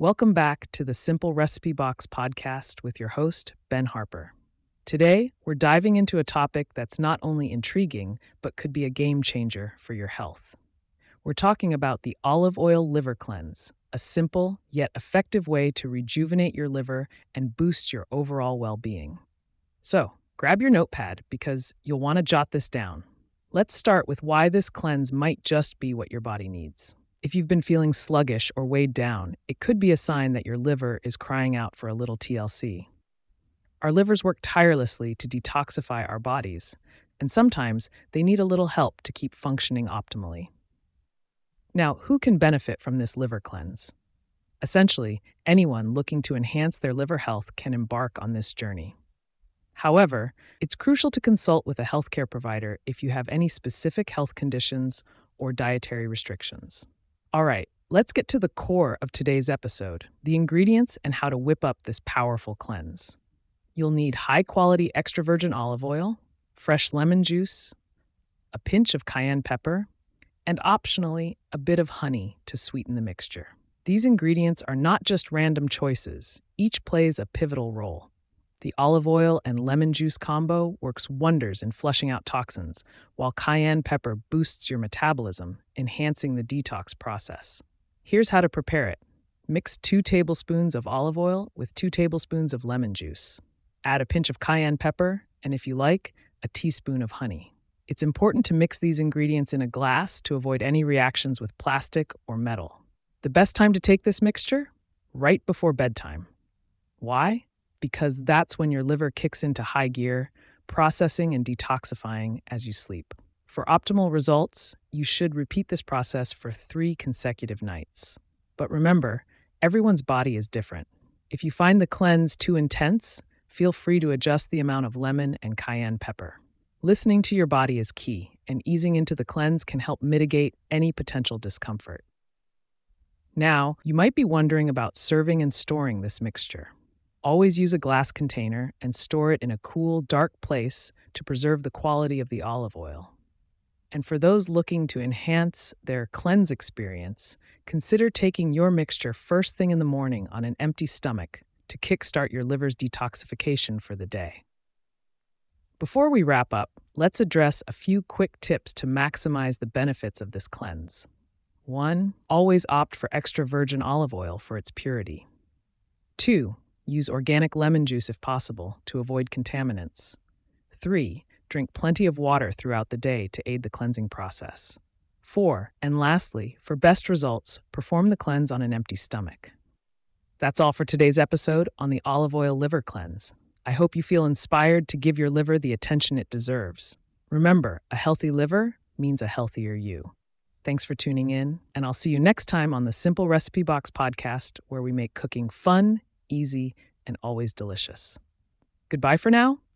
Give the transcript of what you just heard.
Welcome back to the Simple Recipe Box podcast with your host, Ben Harper. Today, we're diving into a topic that's not only intriguing, but could be a game changer for your health. We're talking about the olive oil liver cleanse, a simple yet effective way to rejuvenate your liver and boost your overall well being. So, grab your notepad because you'll want to jot this down. Let's start with why this cleanse might just be what your body needs. If you've been feeling sluggish or weighed down, it could be a sign that your liver is crying out for a little TLC. Our livers work tirelessly to detoxify our bodies, and sometimes they need a little help to keep functioning optimally. Now, who can benefit from this liver cleanse? Essentially, anyone looking to enhance their liver health can embark on this journey. However, it's crucial to consult with a healthcare provider if you have any specific health conditions or dietary restrictions. All right, let's get to the core of today's episode, the ingredients and how to whip up this powerful cleanse. You'll need high-quality extra virgin olive oil, fresh lemon juice, a pinch of cayenne pepper, and optionally, a bit of honey to sweeten the mixture. These ingredients are not just random choices. Each plays a pivotal role. The olive oil and lemon juice combo works wonders in flushing out toxins, while cayenne pepper boosts your metabolism, enhancing the detox process. Here's how to prepare it. Mix 2 tablespoons of olive oil with 2 tablespoons of lemon juice. Add a pinch of cayenne pepper, and if you like, a teaspoon of honey. It's important to mix these ingredients in a glass to avoid any reactions with plastic or metal. The best time to take this mixture? Right before bedtime. Why? Because that's when your liver kicks into high gear, processing and detoxifying as you sleep. For optimal results, you should repeat this process for 3 consecutive nights. But remember, everyone's body is different. If you find the cleanse too intense, feel free to adjust the amount of lemon and cayenne pepper. Listening to your body is key, and easing into the cleanse can help mitigate any potential discomfort. Now, you might be wondering about serving and storing this mixture. Always use a glass container and store it in a cool, dark place to preserve the quality of the olive oil. And for those looking to enhance their cleanse experience, consider taking your mixture first thing in the morning on an empty stomach to kickstart your liver's detoxification for the day. Before we wrap up, let's address a few quick tips to maximize the benefits of this cleanse. 1. Always opt for extra virgin olive oil for its purity. 2. Use organic lemon juice if possible to avoid contaminants. 3. Drink plenty of water throughout the day to aid the cleansing process. 4. And lastly, for best results, perform the cleanse on an empty stomach. That's all for today's episode on the olive oil liver cleanse. I hope you feel inspired to give your liver the attention it deserves. Remember, a healthy liver means a healthier you. Thanks for tuning in, and I'll see you next time on the Simple Recipe Box podcast, where we make cooking fun, easy, and always delicious. Goodbye for now.